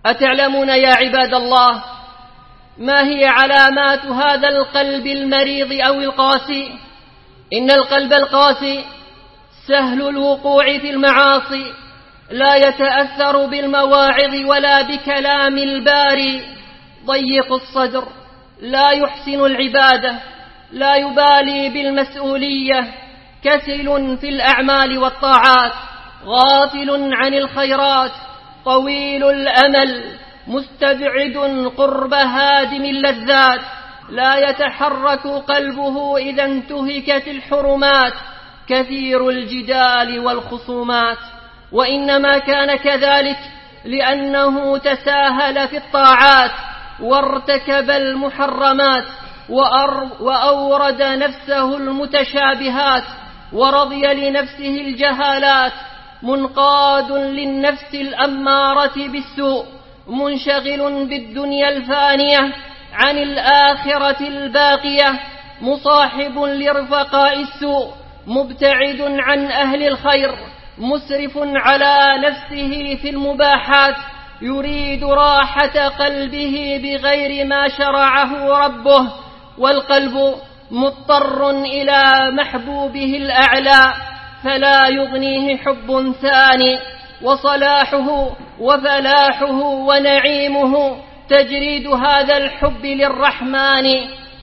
أتعلمون يا عباد الله ما هي علامات هذا القلب المريض أو القاسي؟ إن القلب القاسي سهل الوقوع في المعاصي، لا يتأثر بالمواعظ ولا بكلام الباري، ضيق الصدر، لا يحسن العبادة، لا يبالي بالمسؤولية، كسل في الأعمال والطاعات، غافل عن الخيرات، طويل الأمل، مستبعد قرب هادم اللذات، لا يتحرك قلبه إذا انتهكت الحرمات، كثير الجدال والخصومات. وإنما كان كذلك لأنه تساهل في الطاعات وارتكب المحرمات وأورد نفسه المتشابهات ورضي لنفسه الجهالات، منقاد للنفس الأمارة بالسوء، منشغل بالدنيا الفانية عن الآخرة الباقية، مصاحب لرفقاء السوء، مبتعد عن أهل الخير، مسرف على نفسه في المباحات، يريد راحة قلبه بغير ما شرعه ربه، والقلب مضطر إلى محبوبه الأعلى، فلا يغنيه حب ثاني، وصلاحه وفلاحه ونعيمه تجريد هذا الحب للرحمن،